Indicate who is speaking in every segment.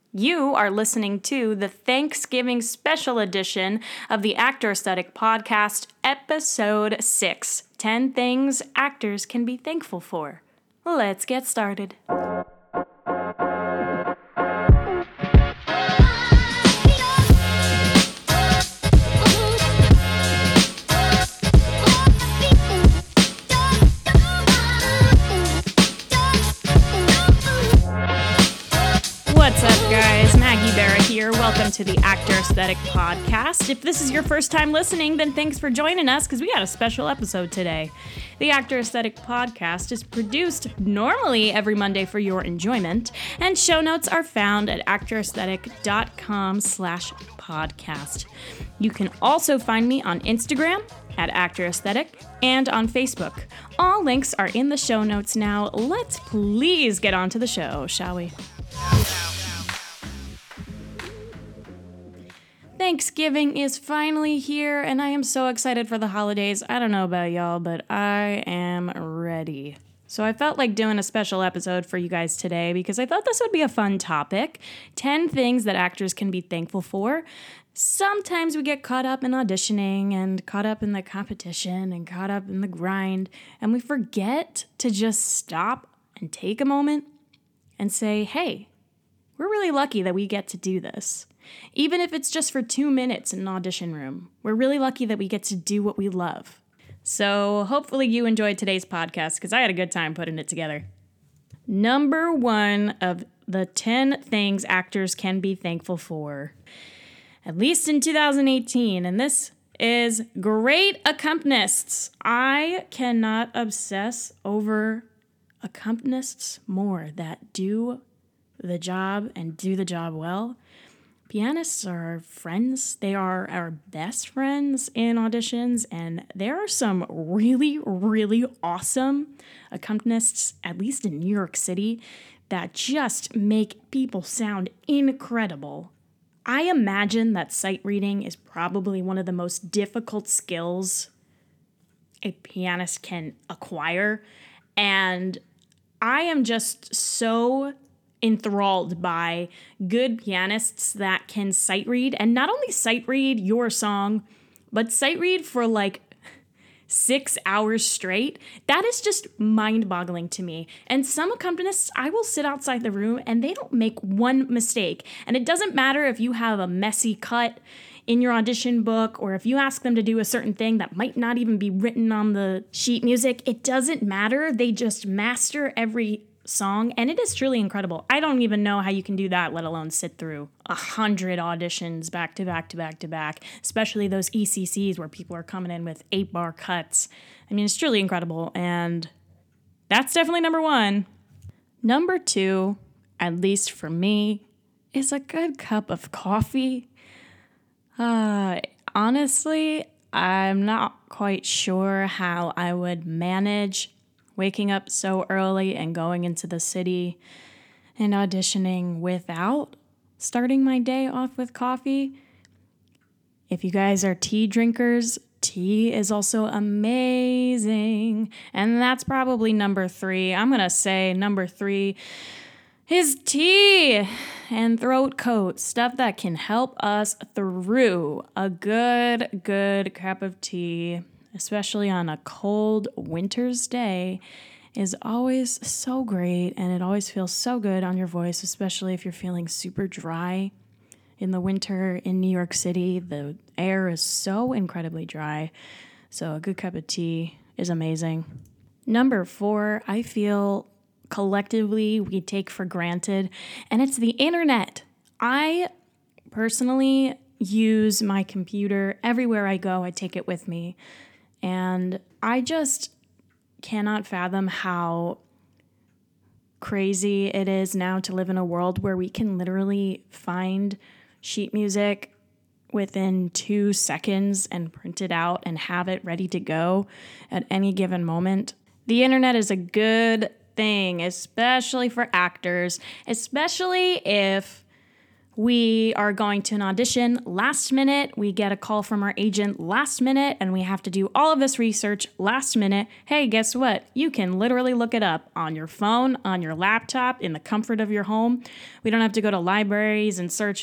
Speaker 1: You are listening to the Thanksgiving special edition of the Actor Aesthetic Podcast, Episode 6, 10 Things Actors Can Be Thankful For. Let's get started. What's up, guys? Maggie Barra here. Welcome to the Actor Aesthetic Podcast. If this is your first time listening, then thanks for joining us because we got a special episode today. The Actor Aesthetic Podcast is produced normally every Monday for your enjoyment, and show notes are found at actoraesthetic.com/podcast. You can also find me on Instagram at Actor Aesthetic and on Facebook. All links are in the show notes now. Let's please get on to the show, shall we? Thanksgiving is finally here, and I am so excited for the holidays. I don't know about y'all, but I am ready. So I felt like doing a special episode for you guys today because I thought this would be a fun topic. 10 things that actors can be thankful for. Sometimes we get caught up in auditioning and caught up in the competition and caught up in the grind, and we forget to just stop and take a moment and say, hey, we're really lucky that we get to do this. Even if it's just for 2 minutes in an audition room, we're really lucky that we get to do what we love. So hopefully you enjoyed today's podcast because I had a good time putting it together. Number 1 of the 10 things actors can be thankful for, at least in 2018, and this is great accompanists. I cannot obsess over accompanists more that do the job and do the job well. Pianists are our friends. They are our best friends in auditions, and there are some really, really awesome accompanists, at least in New York City, that just make people sound incredible. I imagine that sight reading is probably one of the most difficult skills a pianist can acquire, and I am just so enthralled by good pianists that can sight read, and not only sight read your song, but sight read for like 6 hours straight. That is just mind-boggling to me. And some accompanists, I will sit outside the room and they don't make one mistake. And it doesn't matter if you have a messy cut in your audition book or if you ask them to do a certain thing that might not even be written on the sheet music. It doesn't matter. They just master every song, and it is truly incredible. I don't even know how you can do that, let alone sit through 100 auditions back to back to back to back, especially those ECCs where people are coming in with 8-bar cuts. I mean, it's truly incredible, and that's definitely number 1. Number 2, at least for me, is a good cup of coffee. Honestly, I'm not quite sure how I would manage waking up so early and going into the city and auditioning without starting my day off with coffee. If you guys are tea drinkers, tea is also amazing. And that's probably number 3. I'm going to say number 3 is tea and throat coat, stuff that can help us through a good cup of tea, especially on a cold winter's day, is always so great, and it always feels so good on your voice, especially if you're feeling super dry. In the winter in New York City, the air is so incredibly dry, so a good cup of tea is amazing. Number 4, I feel collectively we take for granted, and it's the internet. I personally use my computer everywhere I go. I take it with me. And I just cannot fathom how crazy it is now to live in a world where we can literally find sheet music within 2 seconds and print it out and have it ready to go at any given moment. The internet is a good thing, especially for actors, especially if We are going to an audition last minute. We get a call from our agent last minute, and we have to do all of this research last minute. Hey, guess what? You can literally look it up on your phone, on your laptop, in the comfort of your home. We don't have to go to libraries and search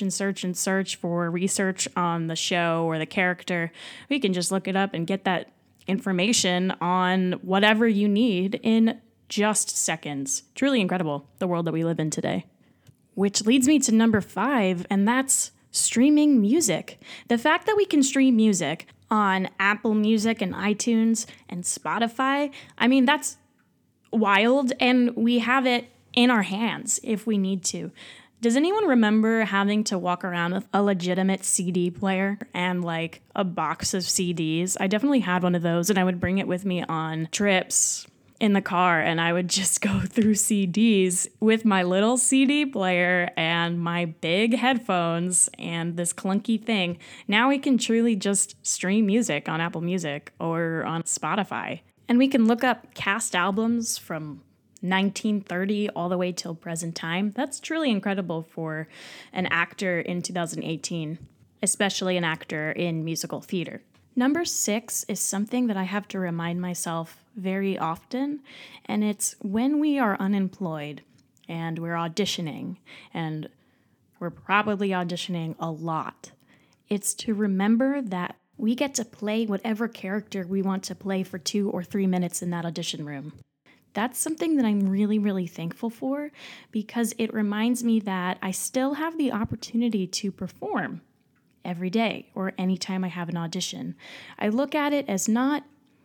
Speaker 1: for research on the show or the character. We can just look it up and get that information on whatever you need in just seconds. Truly incredible, the world that we live in today. Which leads me to number 5, and that's streaming music. The fact that we can stream music on Apple Music and iTunes and Spotify, I mean, that's wild, and we have it in our hands if we need to. Does anyone remember having to walk around with a legitimate CD player and like a box of CDs? I definitely had one of those, and I would bring it with me on trips in the car, and I would just go through CDs with my little CD player and my big headphones and this clunky thing. Now we can truly just stream music on Apple Music or on Spotify. And we can look up cast albums from 1930 all the way till present time. That's truly incredible for an actor in 2018, especially an actor in musical theater. Number 6 is something that I have to remind myself very often, and it's when we are unemployed and we're auditioning, and we're probably auditioning a lot. It's to remember that we get to play whatever character we want to play for 2 or 3 minutes in that audition room. That's something that I'm really, really thankful for, because it reminds me that I still have the opportunity to perform every day or anytime I have an audition. I look at it as not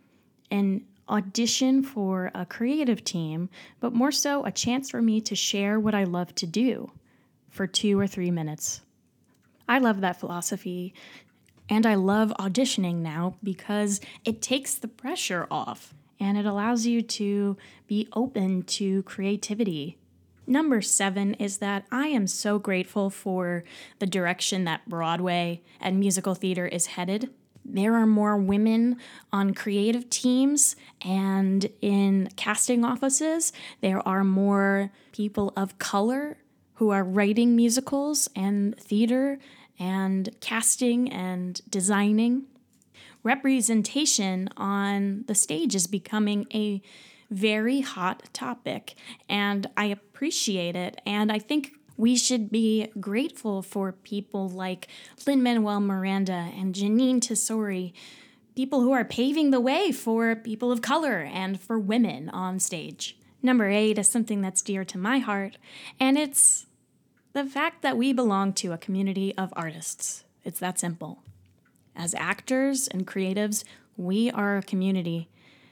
Speaker 1: an audition for a creative team, but more so a chance for me to share what I love to do for 2 or 3 minutes. I love that philosophy, and I love auditioning now because it takes the pressure off and it allows you to be open to creativity. Number 7 is that I am so grateful for the direction that Broadway and musical theater is headed. There are more women on creative teams and in casting offices. There are more people of color who are writing musicals and theater and casting and designing. Representation on the stage is becoming a very hot topic, and I appreciate it, and I think we should be grateful for people like Lin-Manuel Miranda and Janine Tesori, people who are paving the way for people of color and for women on stage. Number 8 is something that's dear to my heart, and it's the fact that we belong to a community of artists. It's that simple. As actors and creatives, we are a community,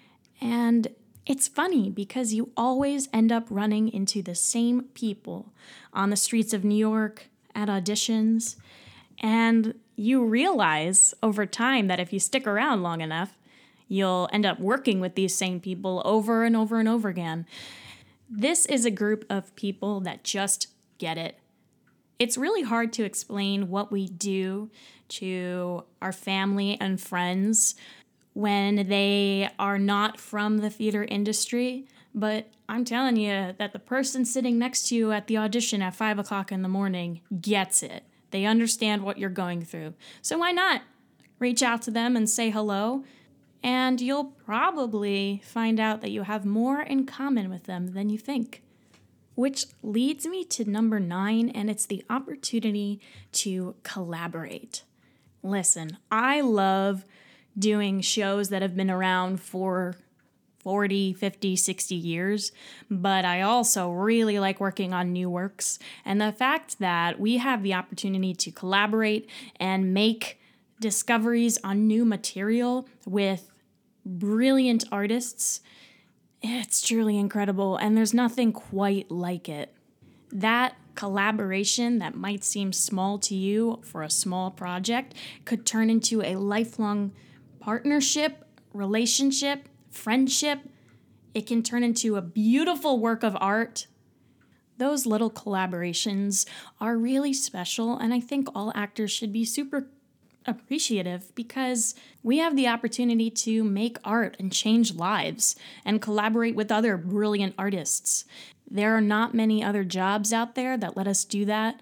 Speaker 1: and it's funny because you always end up running into the same people on the streets of New York, at auditions, and you realize over time that if you stick around long enough, you'll end up working with these same people over and over and over again. This is a group of people that just get it. It's really hard to explain what we do to our family and friends when they are not from the theater industry, but I'm telling you that the person sitting next to you at the audition at 5 o'clock in the morning gets it. They understand what you're going through. So why not reach out to them and say hello? And you'll probably find out that you have more in common with them than you think. Which leads me to number 9, and it's the opportunity to collaborate. Listen, I love doing shows that have been around for 40, 50, 60 years, but I also really like working on new works. And the fact that we have the opportunity to collaborate and make discoveries on new material with brilliant artists, it's truly incredible, and there's nothing quite like it. That collaboration that might seem small to you for a small project could turn into a lifelong partnership, relationship, friendship. It can turn into a beautiful work of art. Those little collaborations are really special, and I think all actors should be super appreciative because we have the opportunity to make art and change lives and collaborate with other brilliant artists. There are not many other jobs out there that let us do that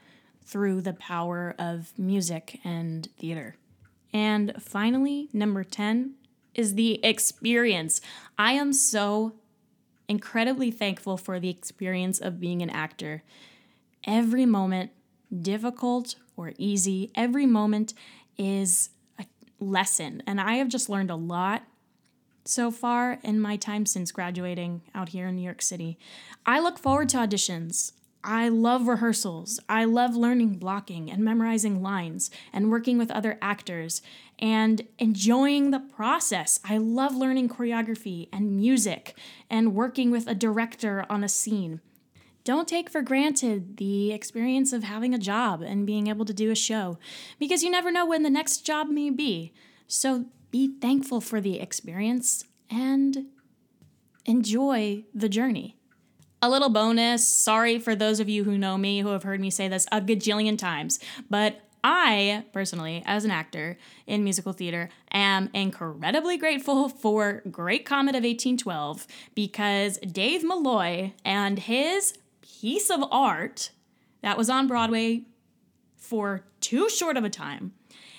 Speaker 1: through the power of music and theater. And finally, number 10 is the experience. I am so incredibly thankful for the experience of being an actor. Every moment, difficult or easy, every moment is a lesson. And I have just learned a lot so far in my time since graduating out here in New York City. I look forward to auditions. I love rehearsals. I love learning blocking and memorizing lines and working with other actors and enjoying the process. I love learning choreography and music and working with a director on a scene. Don't take for granted the experience of having a job and being able to do a show, because you never know when the next job may be. So be thankful for the experience and enjoy the journey. A little bonus, sorry for those of you who know me who have heard me say this a gajillion times, but I, personally, as an actor in musical theater, am incredibly grateful for Great Comet of 1812 because Dave Malloy and his piece of art that was on Broadway for too short of a time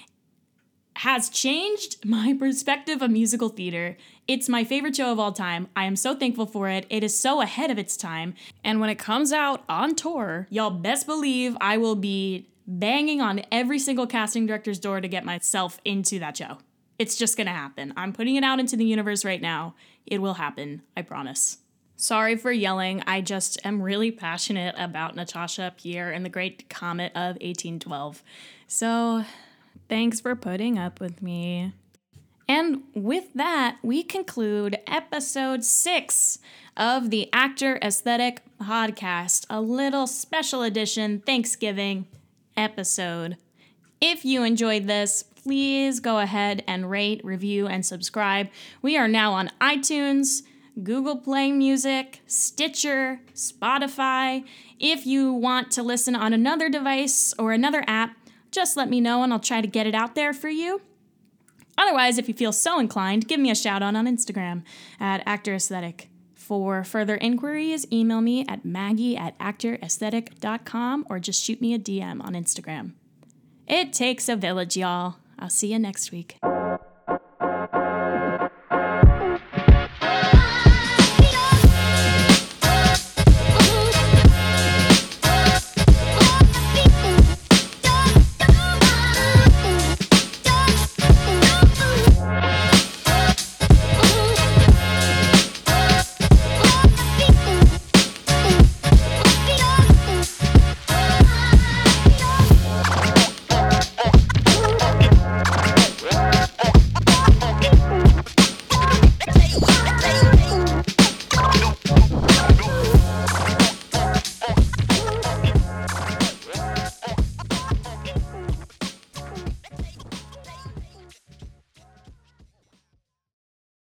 Speaker 1: has changed my perspective of musical theater. It's my favorite show of all time. I am so thankful for it. It is so ahead of its time. And when it comes out on tour, y'all best believe I will be banging on every single casting director's door to get myself into that show. It's just gonna happen. I'm putting it out into the universe right now. It will happen, I promise. Sorry for yelling. I just am really passionate about Natasha Pierre and the Great Comet of 1812. So thanks for putting up with me. And with that, we conclude episode 6 of the Actor Aesthetic Podcast, a little special edition Thanksgiving episode. If you enjoyed this, please go ahead and rate, review, and subscribe. We are now on iTunes, Google Play Music, Stitcher, Spotify. If you want to listen on another device or another app, just let me know and I'll try to get it out there for you. Otherwise, if you feel so inclined, give me a shout out on Instagram at Actor Aesthetic. For further inquiries, email me at maggie@actoraesthetic.com or just shoot me a DM on Instagram. It takes a village, y'all. I'll see you next week.